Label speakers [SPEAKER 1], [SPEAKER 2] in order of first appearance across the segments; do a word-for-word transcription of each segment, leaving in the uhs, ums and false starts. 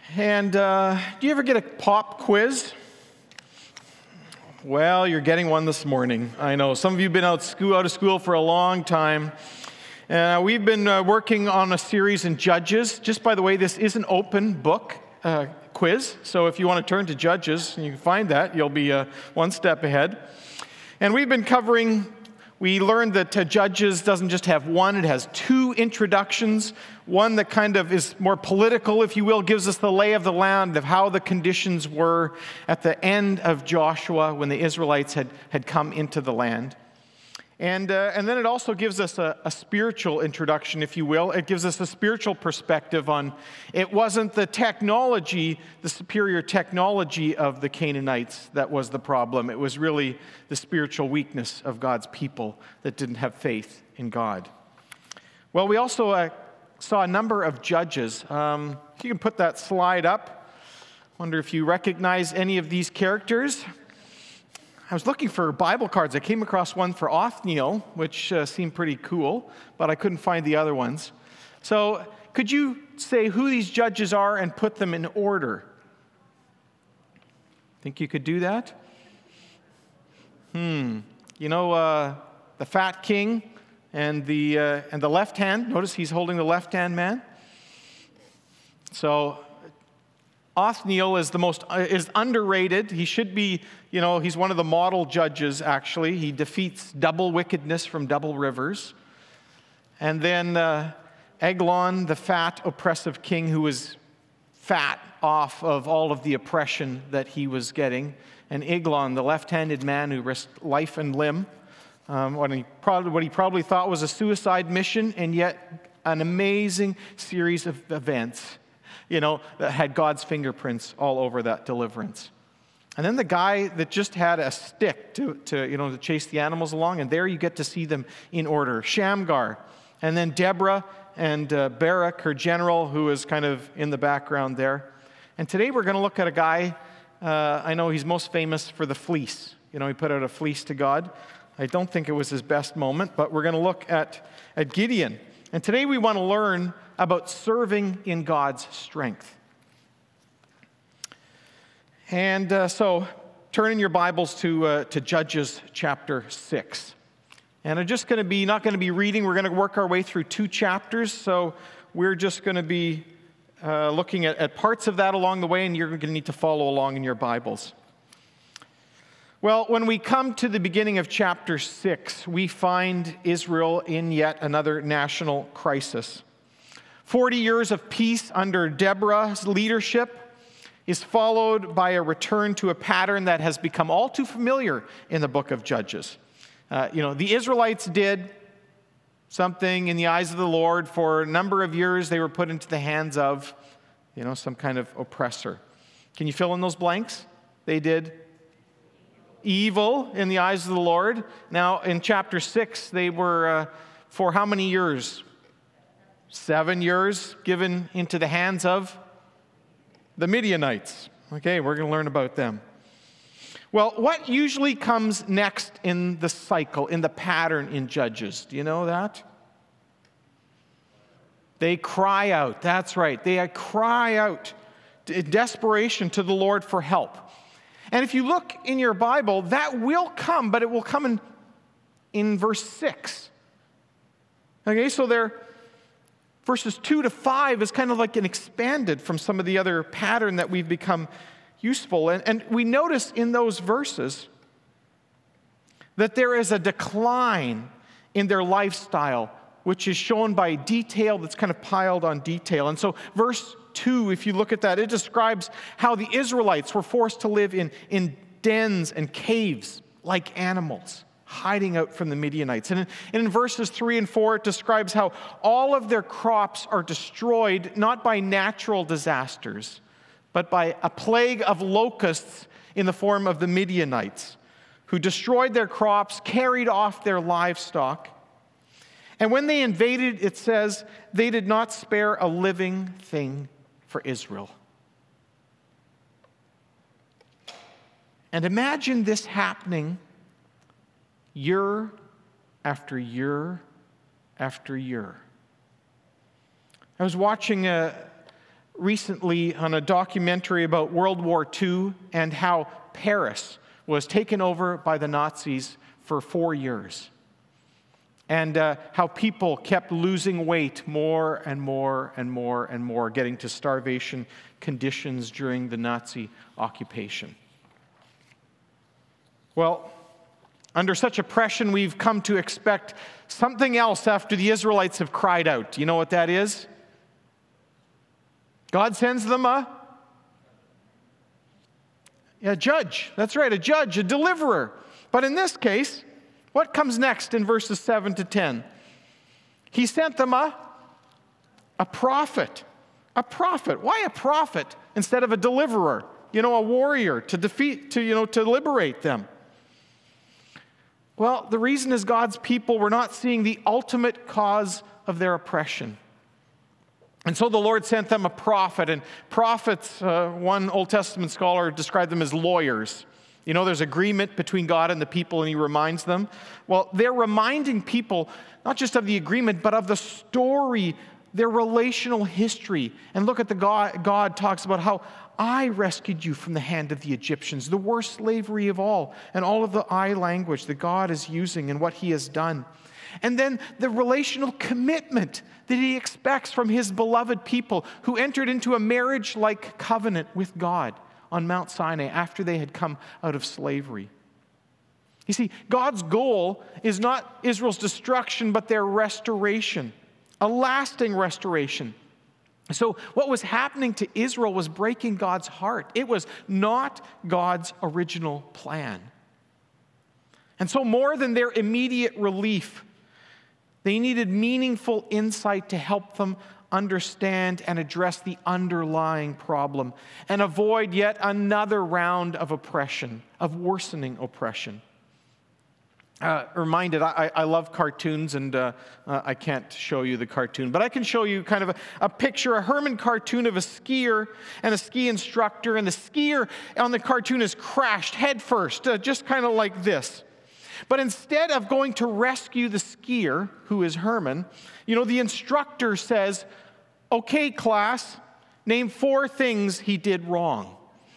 [SPEAKER 1] And uh, do you ever get a pop quiz? Well, you're getting one this morning. I know some of you have been out, school, out of school for a long time. Uh, we've been uh, working on a series in Judges. Just by the way, this is an open book uh, quiz. So if you want to turn to Judges and you can find that, you'll be uh, one step ahead. And we've been covering, we learned that uh, Judges doesn't just have one, it has two introductions. One that kind of is more political, if you will, gives us the lay of the land of how the conditions were at the end of Joshua when the Israelites had, had come into the land. And, uh, and then it also gives us a, a spiritual introduction, if you will. It gives us a spiritual perspective on it wasn't the technology, the superior technology of the Canaanites that was the problem. It was really the spiritual weakness of God's people that didn't have faith in God. Well, we also uh, saw a number of judges. Um, if you can put that slide up. Wonder if you recognize any of these characters. I was looking for Bible cards. I came across one for Othniel, which uh, seemed pretty cool, but I couldn't find the other ones. So could you say who these judges are and put them in order? Think you could do that? Hmm. You know, uh, the fat king and the uh, and the left hand. Notice he's holding the left hand man. So Othniel is the most uh, is underrated. He should be, you know, he's one of the model judges, actually. He defeats double wickedness from double rivers. And then uh, Eglon, the fat, oppressive king who was fat off of all of the oppression that he was getting. And Eglon, the left-handed man who risked life and limb, um, what, he probably, what he probably thought was a suicide mission, and yet an amazing series of events, you know, that had God's fingerprints all over that deliverance. And then the guy that just had a stick to, to, you know, to chase the animals along, and there you get to see them in order. Shamgar, and then Deborah and uh, Barak, her general, who is kind of in the background there. And today we're going to look at a guy, uh, I know he's most famous for the fleece. You know, he put out a fleece to God. I don't think it was his best moment, but we're going to look at, at Gideon. And today we want to learn about serving in God's strength. And uh, so turn in your Bibles to uh, to Judges chapter six. And I'm just going to be, not going to be reading, we're going to work our way through two chapters. So we're just going to be uh, looking at, at parts of that along the way, and you're going to need to follow along in your Bibles. Well, when we come to the beginning of chapter six, we find Israel in yet another national crisis. Forty years of peace under Deborah's leadership is followed by a return to a pattern that has become all too familiar in the book of Judges. Uh, you know, the Israelites did something in the eyes of the Lord. For a number of years, they were put into the hands of, you know, some kind of oppressor. Can you fill in those blanks? They did evil in the eyes of the Lord. Now, in chapter six, they were, uh, for how many years? Seven years given into the hands of the Midianites. Okay, we're going to learn about them. Well, what usually comes next in the cycle, in the pattern in Judges? Do you know that? They cry out. That's right. They cry out in desperation to the Lord for help. And if you look in your Bible, that will come, but it will come in, in verse six. Okay, so they're verses two to five is kind of like an expanded from some of the other pattern that we've become useful. And, and we notice in those verses that there is a decline in their lifestyle, which is shown by detail that's kind of piled on detail. And so verse two, if you look at that, it describes how the Israelites were forced to live in, in dens and caves like animals, hiding out from the Midianites. And in, and in verses three and four, it describes how all of their crops are destroyed, not by natural disasters, but by a plague of locusts in the form of the Midianites, who destroyed their crops, carried off their livestock. And when they invaded, it says, they did not spare a living thing for Israel. And imagine this happening year after year after year. I was watching a recently on a documentary about World War Two and how Paris was taken over by the Nazis for four years. And uh, how people kept losing weight more and more and more and more, getting to starvation conditions during the Nazi occupation. Well, under such oppression, we've come to expect something else after the Israelites have cried out. Do you know what that is? God sends them a, a judge. That's right, a judge, a deliverer. But in this case, what comes next in verses seven to ten? He sent them a, a prophet. A prophet. Why a prophet instead of a deliverer? You know, a warrior to defeat, to, you know, to liberate them. Well, the reason is God's people were not seeing the ultimate cause of their oppression. And so the Lord sent them a prophet. And prophets, uh, one Old Testament scholar described them as lawyers. You know, there's agreement between God and the people, and he reminds them. Well, they're reminding people not just of the agreement, but of the story, their relational history. And look at the God, God talks about how I rescued you from the hand of the Egyptians, the worst slavery of all, and all of the I language that God is using and what he has done. And then the relational commitment that he expects from his beloved people who entered into a marriage-like covenant with God on Mount Sinai after they had come out of slavery. You see, God's goal is not Israel's destruction, but their restoration, a lasting restoration. So what was happening to Israel was breaking God's heart. It was not God's original plan. And so more than their immediate relief, they needed meaningful insight to help them understand and address the underlying problem and avoid yet another round of oppression, of worsening oppression. Uh, reminded, I, I love cartoons, and uh, uh, I can't show you the cartoon, but I can show you kind of a, a picture, a Herman cartoon of a skier and a ski instructor, and the skier on the cartoon is crashed headfirst, uh, just kind of like this. But instead of going to rescue the skier, who is Herman, you know, the instructor says, "Okay, class, name four things he did wrong."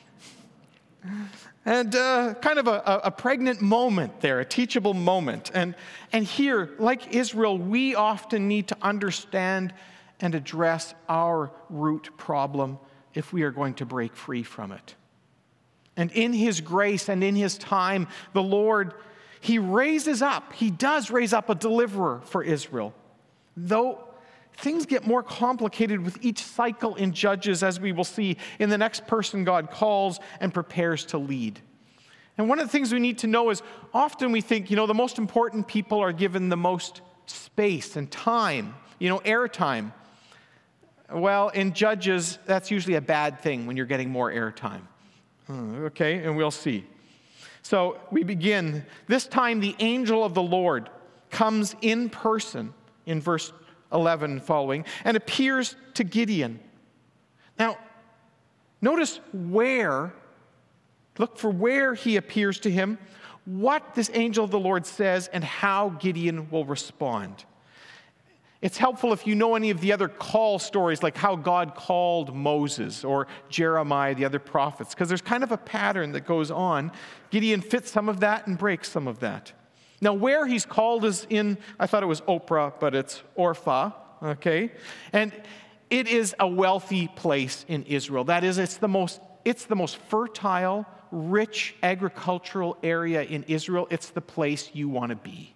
[SPEAKER 1] And uh, kind of a, a pregnant moment there, a teachable moment. And, and here, like Israel, we often need to understand and address our root problem if we are going to break free from it. And in his grace and in his time, the Lord, he raises up, he does raise up a deliverer for Israel. Though things get more complicated with each cycle in Judges, as we will see in the next person God calls and prepares to lead. And one of the things we need to know is often we think, you know, the most important people are given the most space and time, you know, airtime. Well, in Judges, that's usually a bad thing when you're getting more airtime. Okay, and we'll see. So we begin. This time the angel of the Lord comes in person in verse eleven following, and appears to Gideon. Now, notice where, look for where he appears to him, what this angel of the Lord says, and how Gideon will respond. It's helpful if you know any of the other call stories, like how God called Moses or Jeremiah, the other prophets, because there's kind of a pattern that goes on. Gideon fits some of that and breaks some of that. Now, where he's called is in, I thought it was Oprah, but it's Orpha, okay? And it is a wealthy place in Israel. That is, it's the most, it's the most fertile, rich agricultural area in Israel. It's the place you want to be.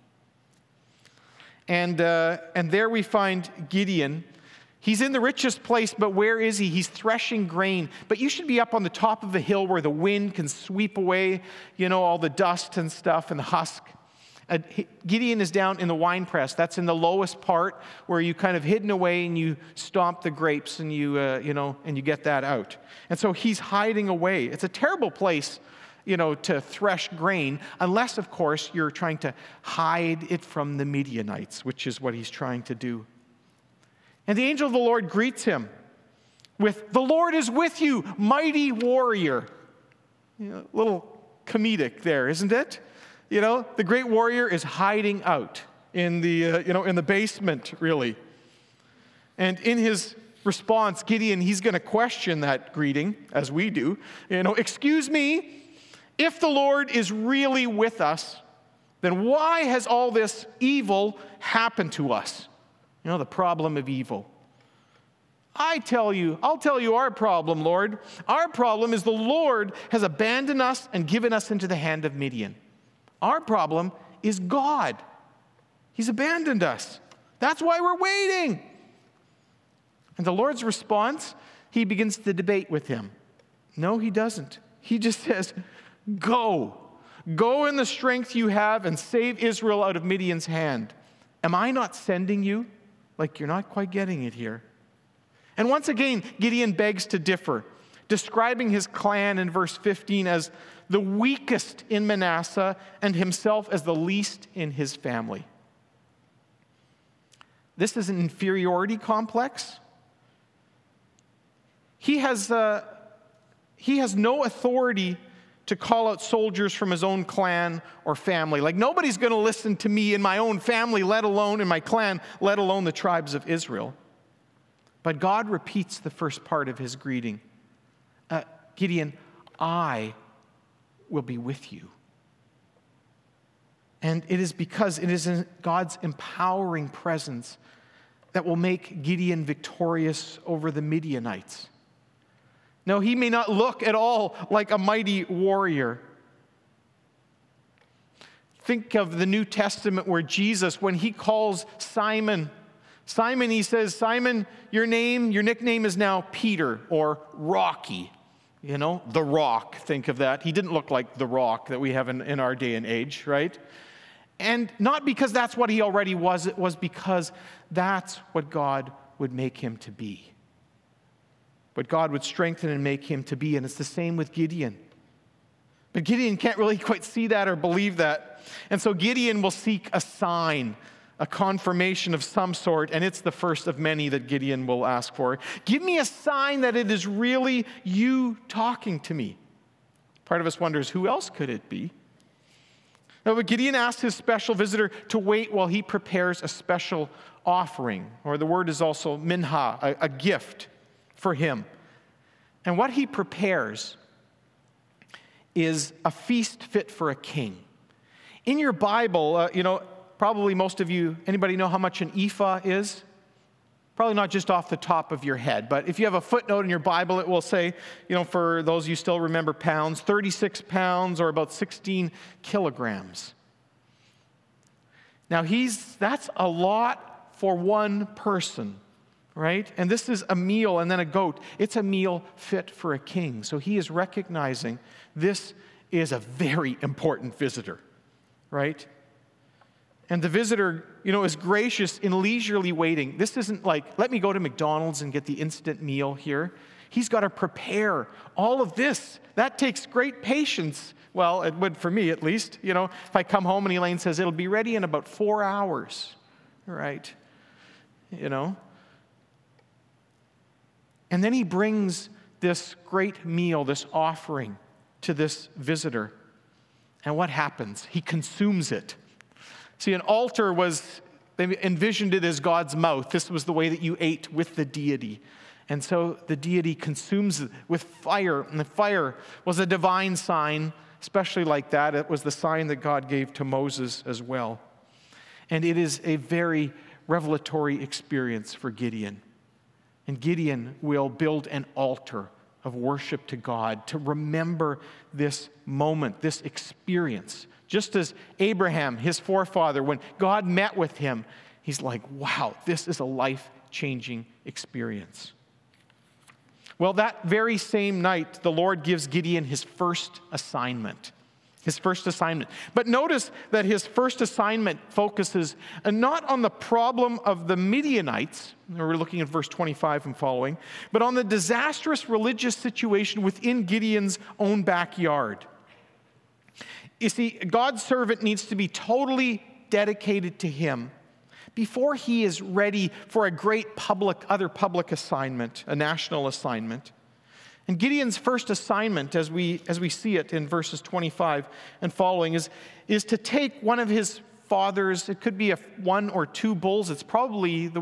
[SPEAKER 1] And, uh, and there we find Gideon. He's in the richest place, but where is he? He's threshing grain. But you should be up on the top of a hill where the wind can sweep away, you know, all the dust and stuff and the husk. Uh, Gideon is down in the winepress. That's in the lowest part where you kind of hidden away and you stomp the grapes and you, uh, you know, and you get that out. And so he's hiding away. It's a terrible place, you know, to thresh grain, unless, of course, you're trying to hide it from the Midianites, which is what he's trying to do. And the angel of the Lord greets him with, "The Lord is with you, mighty warrior." You know, a little comedic there, isn't it? You know, the great warrior is hiding out in the, uh, you know, in the basement, really. And in his response, Gideon, he's going to question that greeting, as we do. You know, excuse me, if the Lord is really with us, then why has all this evil happened to us? You know, the problem of evil. I tell you, I'll tell you our problem, Lord. Our problem is the Lord has abandoned us and given us into the hand of Midian. Our problem is God. He's abandoned us. That's why we're waiting. And the Lord's response, he begins to debate with him. No, he doesn't. He just says, go. Go in the strength you have and save Israel out of Midian's hand. Am I not sending you? Like, you're not quite getting it here. And once again, Gideon begs to differ, describing his clan in verse fifteen as the weakest in Manasseh and himself as the least in his family. This is an inferiority complex. He has, uh, he has no authority to call out soldiers from his own clan or family. Like, nobody's going to listen to me in my own family, let alone in my clan, let alone the tribes of Israel. But God repeats the first part of his greeting. Uh, Gideon, I will be with you. And it is because it is in God's empowering presence that will make Gideon victorious over the Midianites. No, he may not look at all like a mighty warrior. Think of the New Testament where Jesus, when he calls Simon, Simon, he says, Simon, your name, your nickname is now Peter or Rocky. You know, the Rock, think of that. He didn't look like the Rock that we have in, in our day and age, right? And not because that's what he already was, it was because that's what God would make him to be. What God would strengthen and make him to be. And it's the same with Gideon. But Gideon can't really quite see that or believe that. And so Gideon will seek a sign, a confirmation of some sort, and it's the first of many that Gideon will ask for. Give me a sign that it is really you talking to me. Part of us wonders, who else could it be? Now, but Gideon asks his special visitor to wait while he prepares a special offering, or the word is also minha, a, a gift for him. And what he prepares is a feast fit for a king. In your Bible, uh, you know, probably most of you, anybody know how much an ephah is? Probably not just off the top of your head, but if you have a footnote in your Bible, it will say, you know, for those of you still remember pounds, thirty-six pounds or about sixteen kilograms. Now he's, that's a lot for one person, right? And this is a meal and then a goat. It's a meal fit for a king. So he is recognizing this is a very important visitor, right? And the visitor, you know, is gracious in leisurely waiting. This isn't like, let me go to McDonald's and get the instant meal here. He's got to prepare all of this. That takes great patience. Well, it would for me at least. You know, if I come home and Elaine says, it'll be ready in about four hours, right? You know. And then he brings this great meal, this offering to this visitor. And what happens? He consumes it. See, an altar was, they envisioned it as God's mouth. This was the way that you ate with the deity. And so the deity consumes it with fire. And the fire was a divine sign, especially like that. It was the sign that God gave to Moses as well. And it is a very revelatory experience for Gideon. And Gideon will build an altar of worship to God to remember this moment, this experience. Just as Abraham, his forefather, when God met with him, he's like, wow, this is a life-changing experience. Well, that very same night, the Lord gives Gideon his first assignment. His first assignment. But notice that his first assignment focuses not on the problem of the Midianites, we're looking at verse twenty-five and following, but on the disastrous religious situation within Gideon's own backyard. You see, God's servant needs to be totally dedicated to him before he is ready for a great public, other public assignment, a national assignment. And Gideon's first assignment, as we, as we see it in verses twenty-five and following, is, is to take one of his father's, it could be a one or two bulls, it's probably the,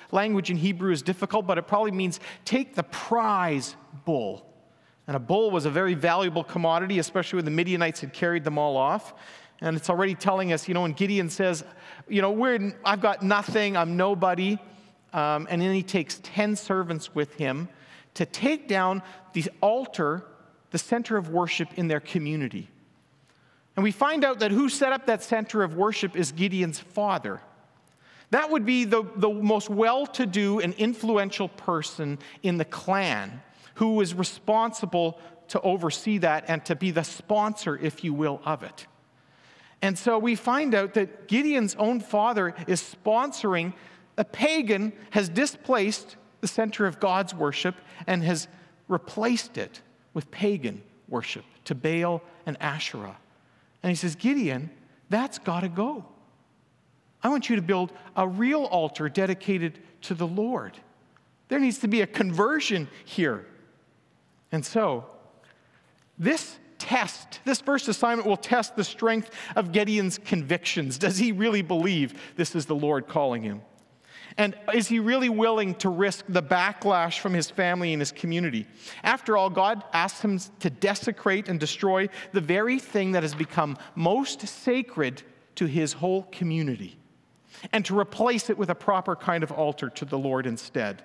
[SPEAKER 1] language in Hebrew is difficult, but it probably means take the prize bull. And a bull was a very valuable commodity, especially when the Midianites had carried them all off. And it's already telling us, you know, when Gideon says, you know, we're, I've got nothing, I'm nobody. Um, and then he takes ten servants with him to take down the altar, the center of worship in their community. And we find out that who set up that center of worship is Gideon's father. That would be the, the most well-to-do and influential person in the clan who was responsible to oversee that and to be the sponsor, if you will, of it. And so we find out that Gideon's own father is sponsoring a pagan, has displaced the center of God's worship and has replaced it with pagan worship to Baal and Asherah. And he says, Gideon, that's got to go. I want you to build a real altar dedicated to the Lord. There needs to be a conversion here. And so, this test, this first assignment will test the strength of Gideon's convictions. Does he really believe this is the Lord calling him? And is he really willing to risk the backlash from his family and his community? After all, God asked him to desecrate and destroy the very thing that has become most sacred to his whole community, and to replace it with a proper kind of altar to the Lord instead.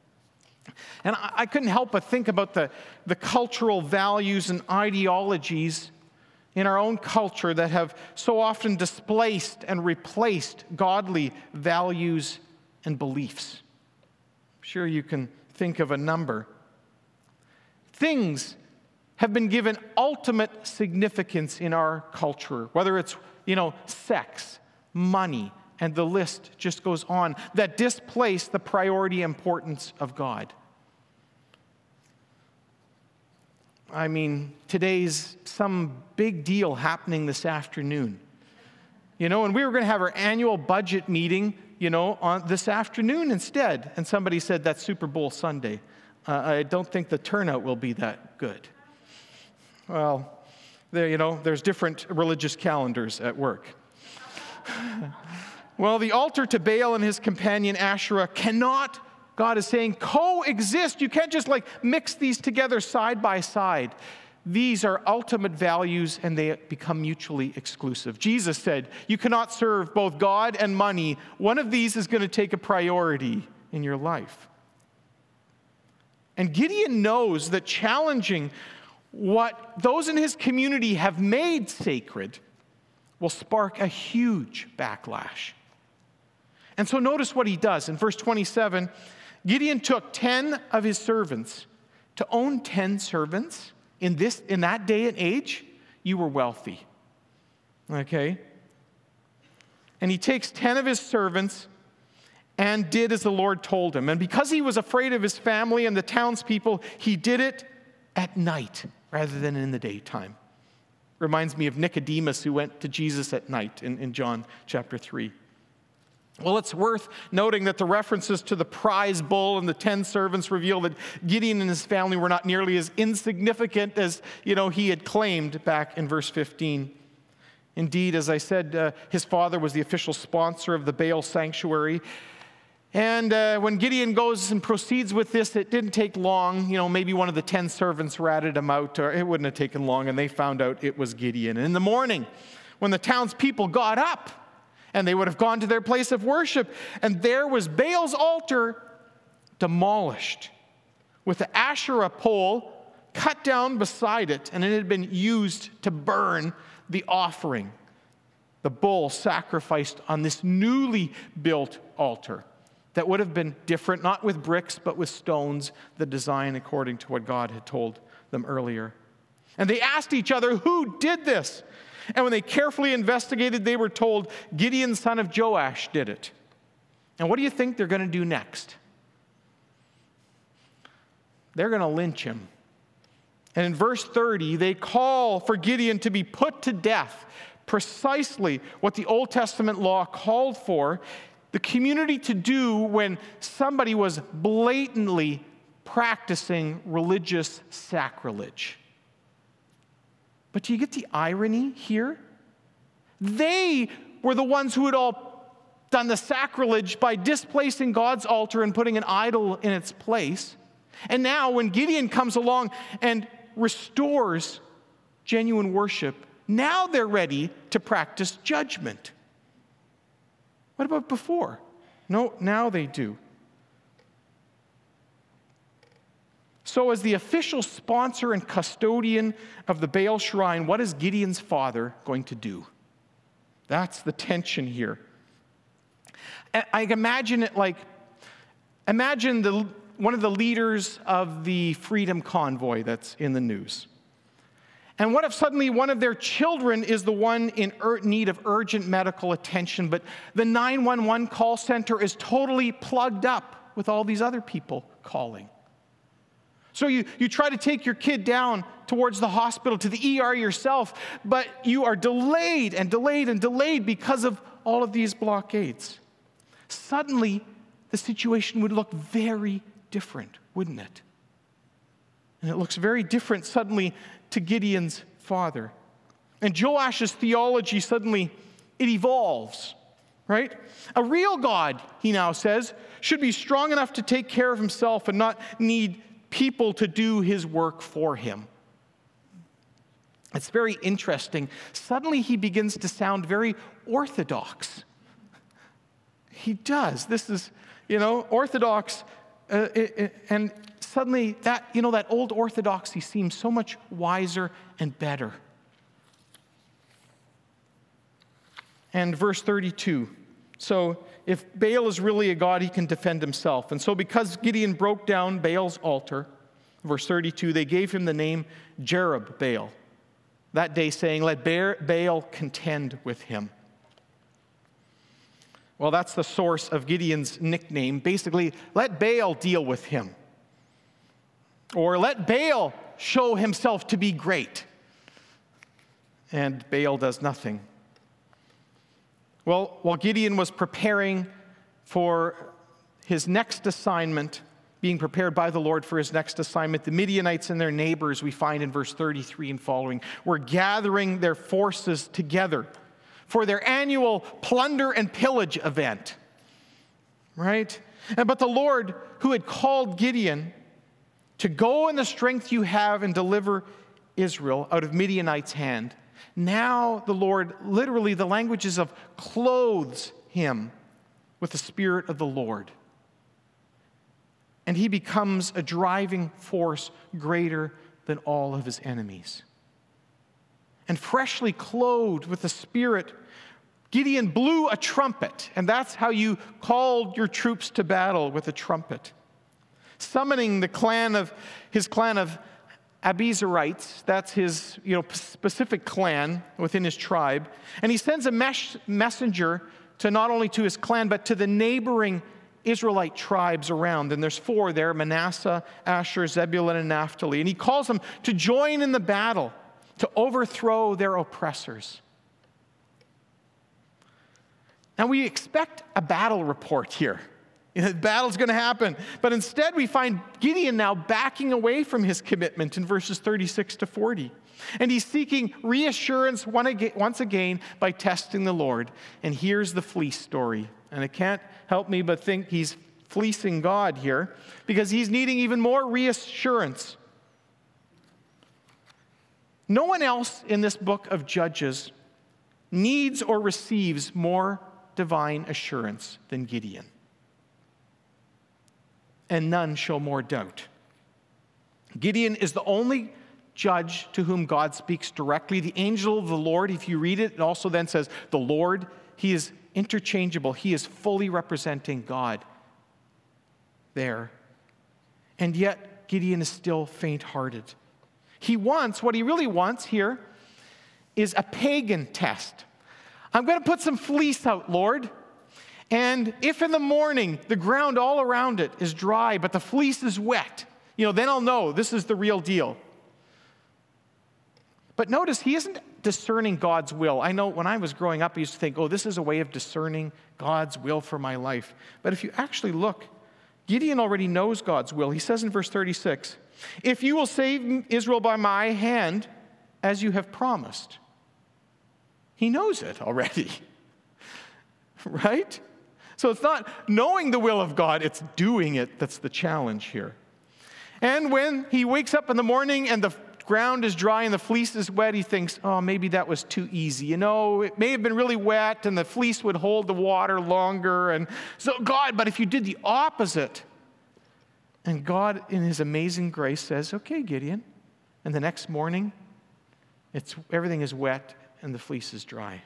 [SPEAKER 1] And I, I couldn't help but think about the, the cultural values and ideologies in our own culture that have so often displaced and replaced godly values and beliefs. I'm sure you can think of a number. Things have been given ultimate significance in our culture, whether it's, you know, sex, money, and the list just goes on, that displace the priority importance of God. I mean, today's some big deal happening this afternoon. You know, and we were going to have our annual budget meeting, you know, on this afternoon instead. And somebody said that's Super Bowl Sunday. Uh, I don't think the turnout will be that good. Well, there, you know, there's different religious calendars at work. Well, the altar to Baal and his companion Asherah cannot, God is saying, coexist. You can't just like mix these together side by side. These are ultimate values and they become mutually exclusive. Jesus said, you cannot serve both God and money. One of these is going to take a priority in your life. And Gideon knows that challenging what those in his community have made sacred will spark a huge backlash. And so notice what he does. In verse twenty-seven, Gideon took ten of his servants. To own ten servants in this in that day and age, you were wealthy. Okay? And he takes ten of his servants and did as the Lord told him. And because he was afraid of his family and the townspeople, he did it at night rather than in the daytime. Reminds me of Nicodemus who went to Jesus at night in, in John chapter three. Well, it's worth noting that the references to the prize bull and the ten servants reveal that Gideon and his family were not nearly as insignificant as, you know, he had claimed back in verse fifteen. Indeed, as I said, uh, his father was the official sponsor of the Baal sanctuary. And uh, when Gideon goes and proceeds with this, it didn't take long. You know, maybe one of the ten servants ratted him out, or it wouldn't have taken long, and they found out it was Gideon. And in the morning, when the townspeople got up, and they would have gone to their place of worship, and there was Baal's altar demolished, with the Asherah pole cut down beside it, and it had been used to burn the offering, the bull sacrificed on this newly built altar that would have been different, not with bricks, but with stones, the design according to what God had told them earlier. And they asked each other, who did this? And when they carefully investigated, they were told, Gideon, son of Joash, did it. And what do you think they're going to do next? They're going to lynch him. And in verse thirty, they call for Gideon to be put to death, precisely what the Old Testament law called for the community to do when somebody was blatantly practicing religious sacrilege. But do you get the irony here? They were the ones who had all done the sacrilege by displacing God's altar and putting an idol in its place. And now when Gideon comes along and restores genuine worship, now they're ready to practice judgment. What about before? No, now they do. So as the official sponsor and custodian of the Baal shrine, what is Gideon's father going to do? That's the tension here. I imagine it like, imagine the, one of the leaders of the Freedom Convoy that's in the news. And what if suddenly one of their children is the one in ur- need of urgent medical attention, but the nine one one call center is totally plugged up with all these other people calling? So you, you try to take your kid down towards the hospital, to the E R yourself, but you are delayed and delayed and delayed because of all of these blockades. Suddenly, the situation would look very different, wouldn't it? And it looks very different suddenly to Gideon's father. And Joash's theology suddenly, it evolves, right? A real God, he now says, should be strong enough to take care of himself and not need people to do his work for him. It's very interesting. Suddenly he begins to sound very orthodox. He does. This is, you know, orthodox, uh, it, it, and suddenly that, you know, that old orthodoxy seems so much wiser and better. And verse thirty-two. So if Baal is really a god, he can defend himself. And so because Gideon broke down Baal's altar, verse thirty-two, they gave him the name Jerub-Baal, that day saying, let Baal contend with him. Well, that's the source of Gideon's nickname. Basically, let Baal deal with him. Or let Baal show himself to be great. And Baal does nothing. Well, while Gideon was preparing for his next assignment, being prepared by the Lord for his next assignment, the Midianites and their neighbors, we find in verse thirty-three and following, were gathering their forces together for their annual plunder and pillage event, right? And but the Lord, who had called Gideon to go in the strength you have and deliver Israel out of Midianite's hand, now the Lord, literally the languages of clothes him with the Spirit of the Lord. And he becomes a driving force greater than all of his enemies. And freshly clothed with the Spirit, Gideon blew a trumpet, and that's how you called your troops to battle, with a trumpet. Summoning the clan of his clan of Abiezrites, that's his you know specific clan within his tribe, and he sends a mes- messenger to not only to his clan but to the neighboring Israelite tribes around, and there's four there: Manasseh, Asher, Zebulun, and Naphtali, and he calls them to join in the battle to overthrow their oppressors. Now we expect a battle report here. You know, the battle's going to happen. But instead we find Gideon now backing away from his commitment in verses thirty-six to forty. And he's seeking reassurance once again by testing the Lord. And here's the fleece story. And I can't help me but think he's fleecing God here, because he's needing even more reassurance. No one else in this book of Judges needs or receives more divine assurance than Gideon. And none show more doubt. Gideon is the only judge to whom God speaks directly. The angel of the Lord, if you read it, it also then says the Lord. He is interchangeable. He is fully representing God there. And yet, Gideon is still faint-hearted. He wants, what he really wants here is a pagan test. I'm going to put some fleece out, Lord. And if in the morning the ground all around it is dry, but the fleece is wet, you know, then I'll know this is the real deal. But notice, he isn't discerning God's will. I know when I was growing up, I used to think, oh, this is a way of discerning God's will for my life. But if you actually look, Gideon already knows God's will. He says in verse thirty-six, if you will save Israel by my hand, as you have promised. He knows it already, right? So it's not knowing the will of God, it's doing it that's the challenge here. And when he wakes up in the morning and the ground is dry and the fleece is wet, he thinks, oh, maybe that was too easy. You know, it may have been really wet and the fleece would hold the water longer. And so, God, but if you did the opposite. And God, in his amazing grace, says, okay, Gideon. And the next morning, it's everything is wet and the fleece is dry.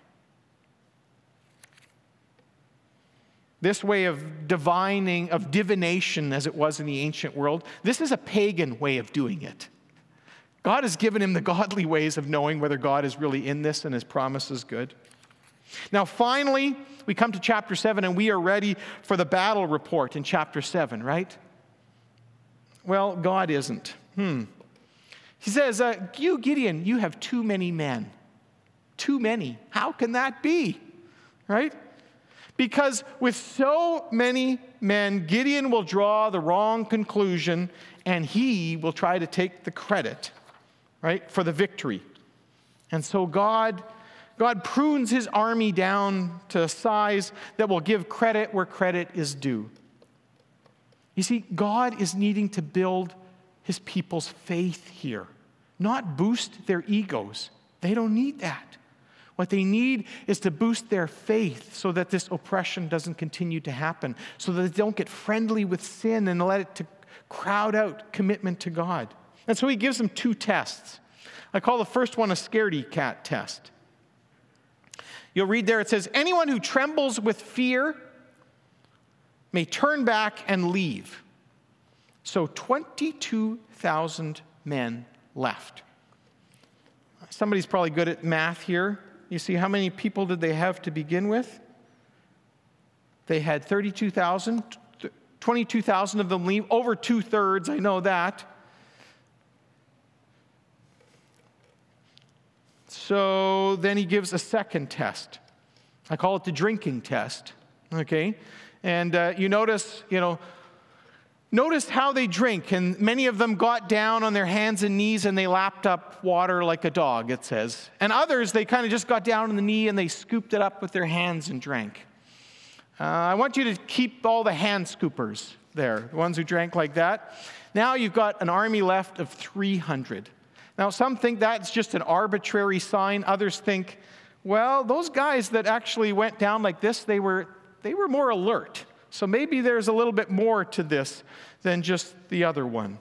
[SPEAKER 1] This way of divining, of divination, as it was in the ancient world, this is a pagan way of doing it. God has given him the godly ways of knowing whether God is really in this and his promise is good. Now, finally, we come to chapter seven, and we are ready for the battle report in chapter seven, right? Well, God isn't. Hmm. He says, uh, you, Gideon, you have too many men. Too many. How can that be? Right? Because with so many men, Gideon will draw the wrong conclusion, and he will try to take the credit, right, for the victory. And so God, God prunes his army down to a size that will give credit where credit is due. You see, God is needing to build his people's faith here, not boost their egos. They don't need that. What they need is to boost their faith so that this oppression doesn't continue to happen, so that they don't get friendly with sin and let it to crowd out commitment to God. And so he gives them two tests. I call the first one a scaredy cat test. You'll read there, it says, anyone who trembles with fear may turn back and leave. So twenty-two thousand men left. Somebody's probably good at math here. You see, how many people did they have to begin with? They had thirty-two thousand, twenty-two thousand of them leave, over two-thirds, I know that. So then he gives a second test. I call it the drinking test, okay? And uh, you notice, you know, notice how they drink, and many of them got down on their hands and knees and they lapped up water like a dog, it says. And others, they kind of just got down on the knee and they scooped it up with their hands and drank. Uh, I want you to keep all the hand scoopers there, the ones who drank like that. Now you've got an army left of three hundred. Now some think that's just an arbitrary sign. Others think, well, those guys that actually went down like this, they were, they were more alert. So maybe there's a little bit more to this than just the other one.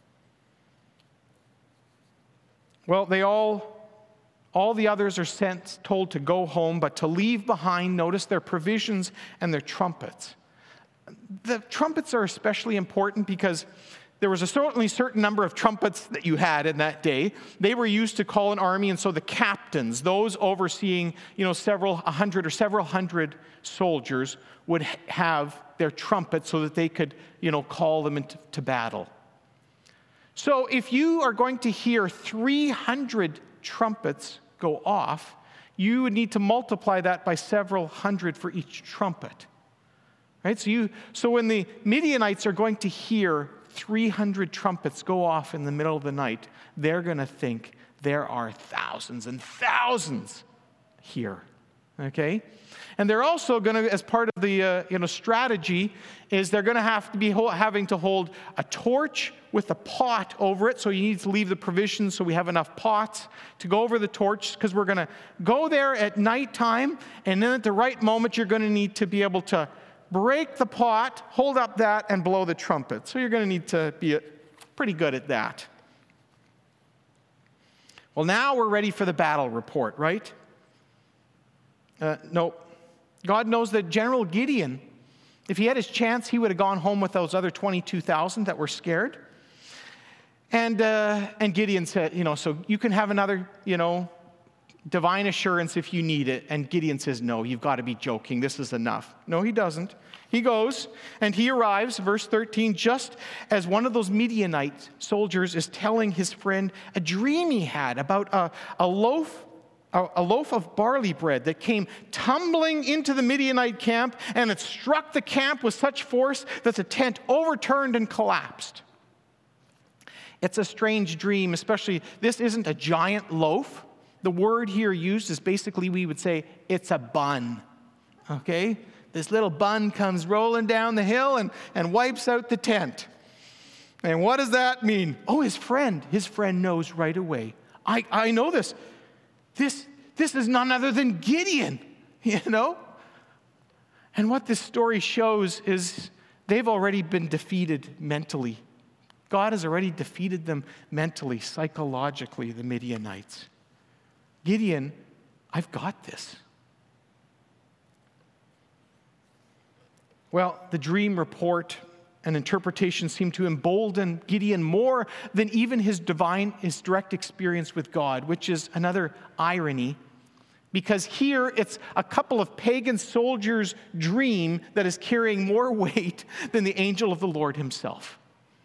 [SPEAKER 1] Well, they all, all the others are sent, told to go home, but to leave behind, notice, their provisions and their trumpets. The trumpets are especially important because there was a certainly certain number of trumpets that you had in that day. They were used to call an army, and so the captains, those overseeing, you know, several a hundred or several hundred soldiers, would have their trumpets so that they could, you know, call them into to battle. So if you are going to hear three hundred trumpets go off, you would need to multiply that by several hundred for each trumpet. Right? So you so when the Midianites are going to hear three hundred trumpets go off in the middle of the night, they're going to think there are thousands and thousands here. Okay? And they're also going to, as part of the uh, you know strategy, is they're going to have to be ho- having to hold a torch with a pot over it. So you need to leave the provisions so we have enough pots to go over the torch, because we're going to go there at nighttime, and then at the right moment you're going to need to be able to break the pot, hold up that, and blow the trumpet. So you're going to need to be pretty good at that. Well, now we're ready for the battle report, right? Uh, no. God knows that General Gideon, if he had his chance, he would have gone home with those other twenty-two thousand that were scared. And uh, and Gideon said, you know, so you can have another, you know, divine assurance if you need it. And Gideon says, no, you've got to be joking. This is enough. No, he doesn't. He goes and he arrives, verse thirteen, just as one of those Midianite soldiers is telling his friend a dream he had about a, a loaf a loaf of barley bread that came tumbling into the Midianite camp, and it struck the camp with such force that the tent overturned and collapsed. It's a strange dream, especially this isn't a giant loaf. The word here used is basically, we would say, it's a bun. Okay? this little bun comes rolling down the hill and, and wipes out the tent. And what does that mean? Oh, his friend. His friend knows right away. I, I know this. This, this is none other than Gideon, you know? And what this story shows is they've already been defeated mentally. God has already defeated them mentally, psychologically, the Midianites. Gideon, I've got this. Well, the dream report and interpretation seem to embolden Gideon more than even his divine, his direct experience with God, which is another irony, because here it's a couple of pagan soldiers' dream that is carrying more weight than the angel of the Lord himself.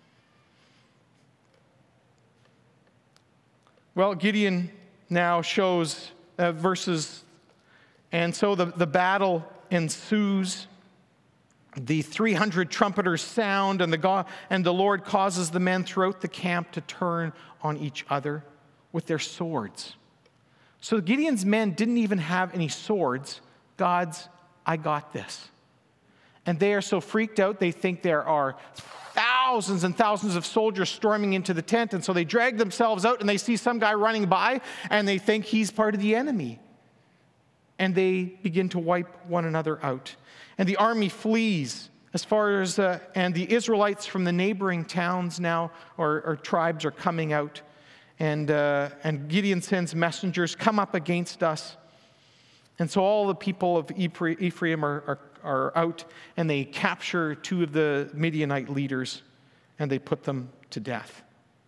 [SPEAKER 1] Well, Gideon now shows uh, verses, and so the, the battle ensues. The three hundred trumpeters sound, and the, God, and the Lord causes the men throughout the camp to turn on each other with their swords. So Gideon's men didn't even have any swords. God's, I got this. And they are so freaked out, they think there are thousands and thousands of soldiers storming into the tent, and so they drag themselves out, and they see some guy running by, and they think he's part of the enemy. And they begin to wipe one another out. And the army flees as far as, uh, and the Israelites from the neighboring towns now, or, or tribes, are coming out. And, uh, and Gideon sends messengers, come up against us. And so all the people of Ephraim are, are, are out, and they capture two of the Midianite leaders, and they put them to death.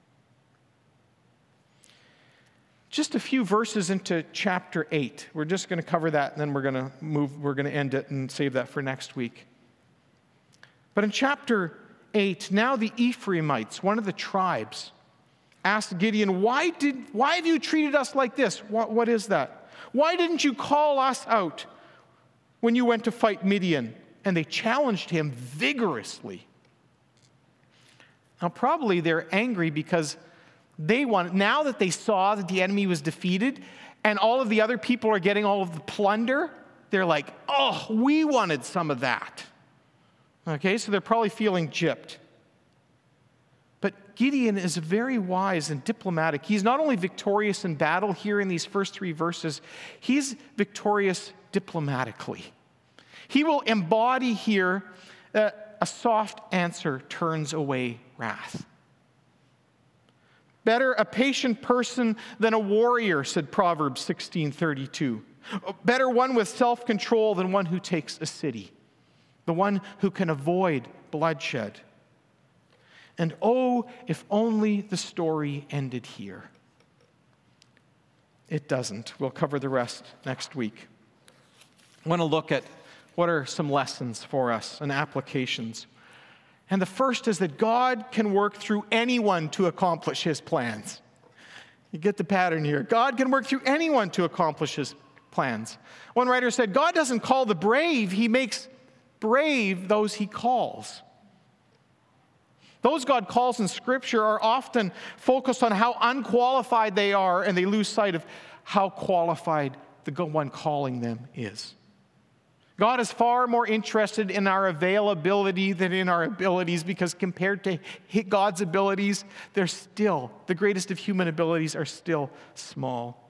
[SPEAKER 1] Just a few verses into chapter eight. We're just going to cover that, and then we're going to move, we're going to end it and save that for next week. But in chapter eight, now the Ephraimites, one of the tribes, asked Gideon, why did why have you treated us like this? What, what is that? Why didn't you call us out when you went to fight Midian? And they challenged him vigorously. Now, probably they're angry because they want, now that they saw that the enemy was defeated and all of the other people are getting all of the plunder, they're like, oh, we wanted some of that. Okay, so they're probably feeling gypped. But Gideon is very wise and diplomatic. He's not only victorious in battle here in these first three verses, he's victorious diplomatically. He will embody here uh, a soft answer turns away wrath. Better a patient person than a warrior, said Proverbs sixteen thirty-two. Better one with self-control than one who takes a city, the one who can avoid bloodshed. And oh, if only the story ended here. It doesn't. We'll cover the rest next week. I want to look at what are some lessons for us and applications. And the first is that God can work through anyone to accomplish his plans. You get the pattern here. God can work through anyone to accomplish his plans. One writer said, God doesn't call the brave, he makes brave those he calls. Those God calls in Scripture are often focused on how unqualified they are, and they lose sight of how qualified the one calling them is. God is far more interested in our availability than in our abilities, because compared to God's abilities, they're still, the greatest of human abilities are still small.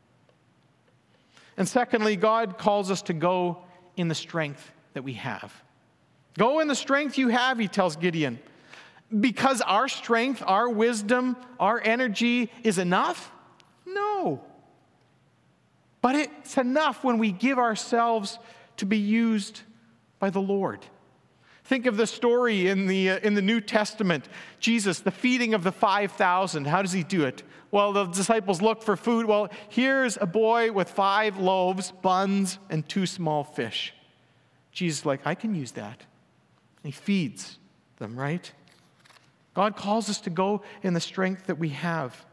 [SPEAKER 1] And secondly, God calls us to go in the strength that we have. Go in the strength you have, he tells Gideon. Because our strength, our wisdom, our energy is enough? No. But it's enough when we give ourselves to be used by the Lord. Think of the story in the, uh, in the New Testament. Jesus, the feeding of the five thousand. How does he do it? Well, the disciples look for food. Well, here's a boy with five loaves, buns, and two small fish. Jesus is like, I can use that. And he feeds them, right? God calls us to go in the strength that we have.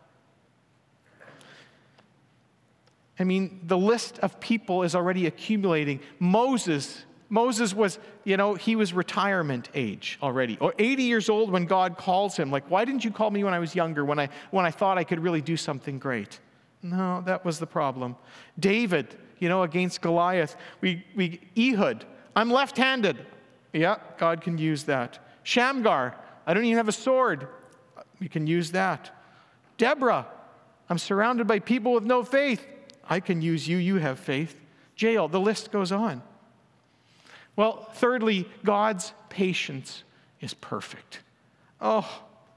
[SPEAKER 1] I mean, the list of people is already accumulating. Moses, Moses was, you know, he was retirement age already, or eighty years old when God calls him. Like, why didn't you call me when I was younger, when I when I thought I could really do something great? No, that was the problem. David, you know, against Goliath, we we Ehud, I'm left-handed. Yeah, God can use that. Shamgar, I don't even have a sword. You can use that. Deborah, I'm surrounded by people with no faith. I can use you. You have faith. Jael, the list goes on. Well, thirdly, God's patience is perfect. Oh,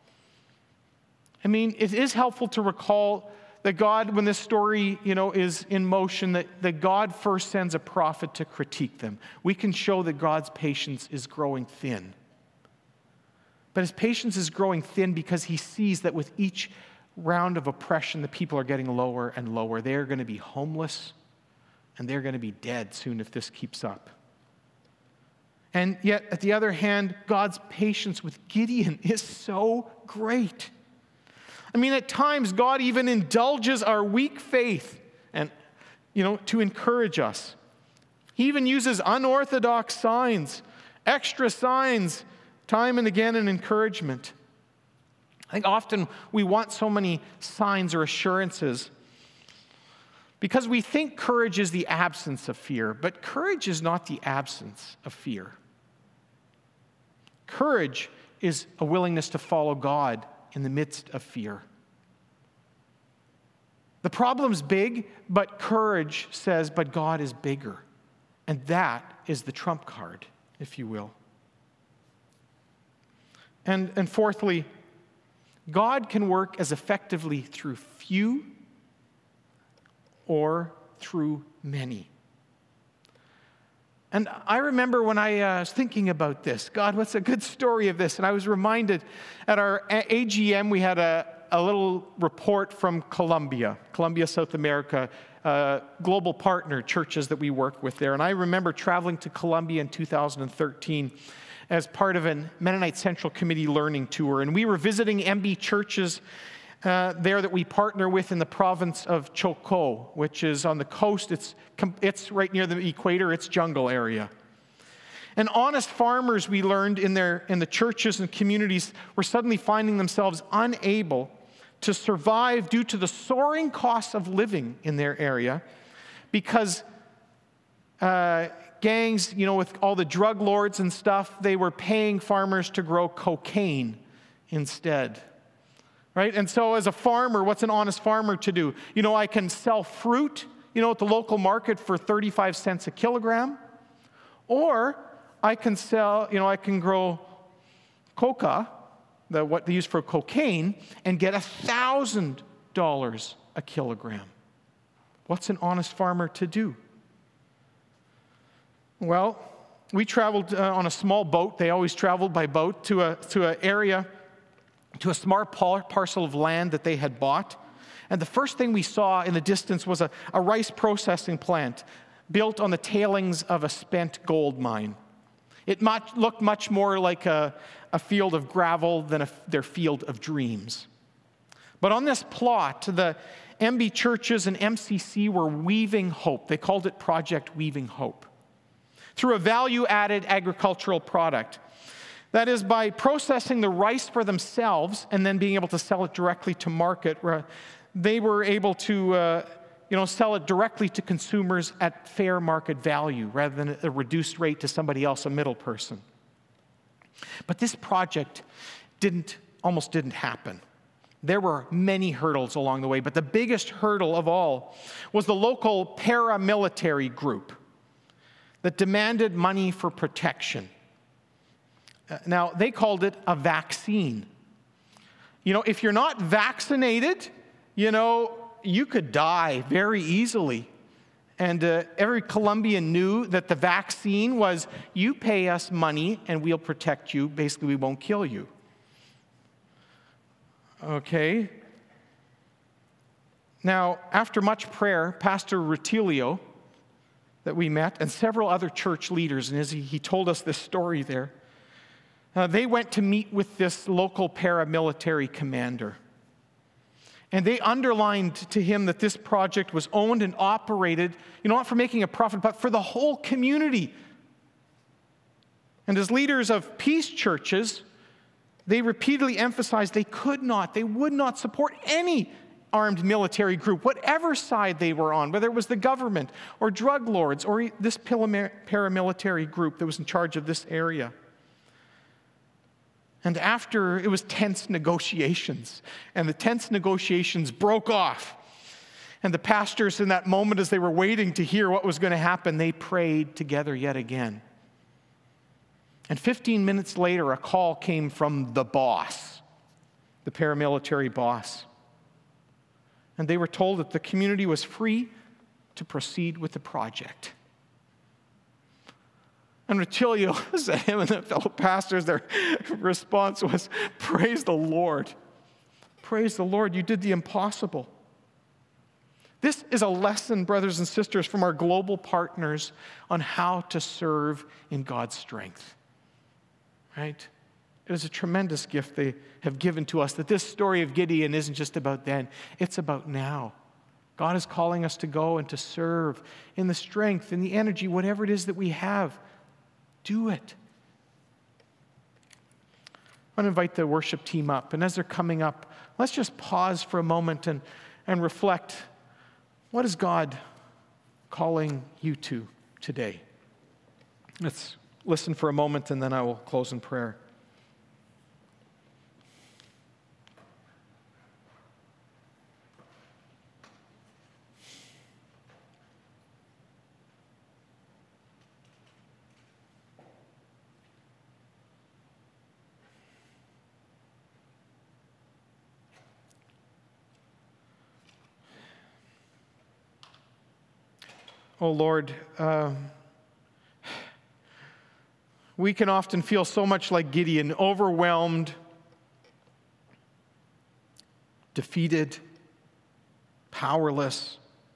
[SPEAKER 1] I mean, it is helpful to recall that God, when this story, you know, is in motion, that, that God first sends a prophet to critique them. We can show that God's patience is growing thin. But his patience is growing thin because he sees that with each round of oppression, the people are getting lower and lower. They're going to be homeless, and they're going to be dead soon if this keeps up. And yet, at the other hand, God's patience with Gideon is so great. I mean, at times, God even indulges our weak faith and, you know, to encourage us. He even uses unorthodox signs, extra signs, time and again in encouragement. I think often we want so many signs or assurances because we think courage is the absence of fear, but courage is not the absence of fear. Courage is a willingness to follow God in the midst of fear. The problem's big, but courage says, but God is bigger. And that is the trump card, if you will. And, and fourthly, God can work as effectively through few or through many. And I remember when I uh, was thinking about this, God, what's a good story of this? And I was reminded at our A G M, we had a, a little report from Colombia, Colombia, South America, uh, global partner churches that we work with there. And I remember traveling to Colombia in two thousand thirteen as part of a Mennonite Central Committee learning tour. And we were visiting M B churches uh, there that we partner with in the province of Chocó, which is on the coast. It's, it's right near the equator. It's jungle area. And honest farmers, we learned in, their, in the churches and communities, were suddenly finding themselves unable to survive due to the soaring costs of living in their area because uh, gangs, you know, with all the drug lords and stuff, they were paying farmers to grow cocaine instead, right? And so as a farmer, what's an honest farmer to do? You know, I can sell fruit, you know, at the local market for thirty-five cents a kilogram, or I can sell, you know, I can grow coca, the, what they use for cocaine, and get one thousand dollars a kilogram. What's an honest farmer to do? Well, we traveled uh, on a small boat. They always traveled by boat to a to an area, to a small par- parcel of land that they had bought. And the first thing we saw in the distance was a, a rice processing plant built on the tailings of a spent gold mine. It much, looked much more like a, a field of gravel than a, their field of dreams. But on this plot, the M B churches and M C C were weaving hope. They called it Project Weaving Hope, through a value-added agricultural product. That is, by processing the rice for themselves and then being able to sell it directly to market, they were able to uh, you know, sell it directly to consumers at fair market value rather than a reduced rate to somebody else, a middle person. But this project didn't, almost didn't happen. There were many hurdles along the way, but the biggest hurdle of all was the local paramilitary group that demanded money for protection. Uh, now, they called it a vaccine. You know, if you're not vaccinated, you know, you could die very easily. And uh, every Colombian knew that the vaccine was, you pay us money and we'll protect you. Basically, we won't kill you. Okay. Now, after much prayer, Pastor Rutilio, that we met, and several other church leaders, and as he, he told us this story there, uh, they went to meet with this local paramilitary commander. And they underlined to him that this project was owned and operated, you know, not for making a profit, but for the whole community. And as leaders of peace churches, they repeatedly emphasized they could not, they would not support any armed military group, whatever side they were on, whether it was the government or drug lords or this paramilitary group that was in charge of this area. And after it was tense negotiations, and the tense negotiations broke off, and the pastors in that moment, as they were waiting to hear what was going to happen, they prayed together yet again. And fifteen minutes later, a call came from the boss, the paramilitary boss. And they were told that the community was free to proceed with the project. And Rutilio said, him and the fellow pastors, their response was, praise the Lord. Praise the Lord, you did the impossible. This is a lesson, brothers and sisters, from our global partners on how to serve in God's strength. Right? It is a tremendous gift they have given to us, that this story of Gideon isn't just about then, it's about now. God is calling us to go and to serve in the strength, in the energy, whatever it is that we have. Do it. I want to invite the worship team up, and as they're coming up, let's just pause for a moment and, and reflect. What is God calling you to today? Let's listen for a moment, and then I will close in prayer. Oh Lord, uh, we can often feel so much like Gideon, overwhelmed, defeated, powerless.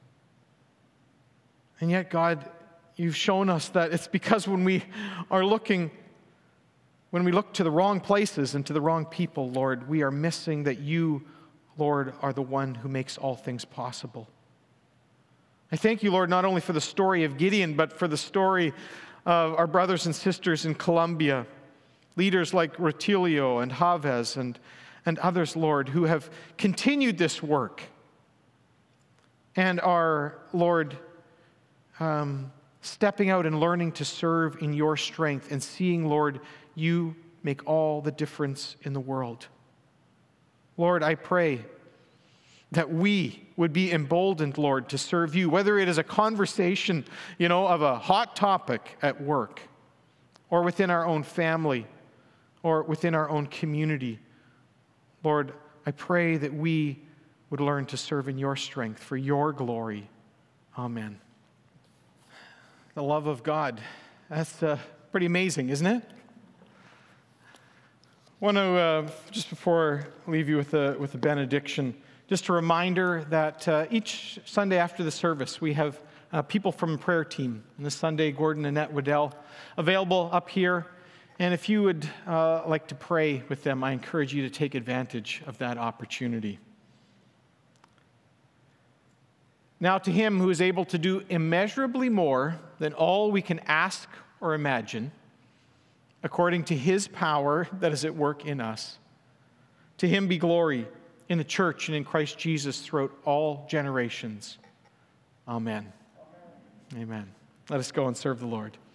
[SPEAKER 1] And yet, God, you've shown us that it's because when we are looking, when we look to the wrong places and to the wrong people, Lord, we are missing that you, Lord, are the one who makes all things possible. I thank you, Lord, not only for the story of Gideon, but for the story of our brothers and sisters in Colombia, leaders like Rutilio and Chavez and, and others, Lord, who have continued this work and are, Lord, um, stepping out and learning to serve in your strength and seeing, Lord, you make all the difference in the world. Lord, I pray that we would be emboldened, Lord, to serve you, whether it is a conversation, you know, of a hot topic at work, or within our own family, or within our own community. Lord, I pray that we would learn to serve in your strength for your glory. Amen. The love of God. That's uh, pretty amazing, isn't it? I want to, uh, just before I leave you with a, with a benediction, just a reminder that uh, each Sunday after the service, we have uh, people from the prayer team. And this Sunday, Gordon and Annette Waddell available up here. And if you would uh, like to pray with them, I encourage you to take advantage of that opportunity. Now to him who is able to do immeasurably more than all we can ask or imagine, according to his power that is at work in us, to him be glory in the church and in Christ Jesus throughout all generations. Amen. Amen. Amen. Let us go and serve the Lord.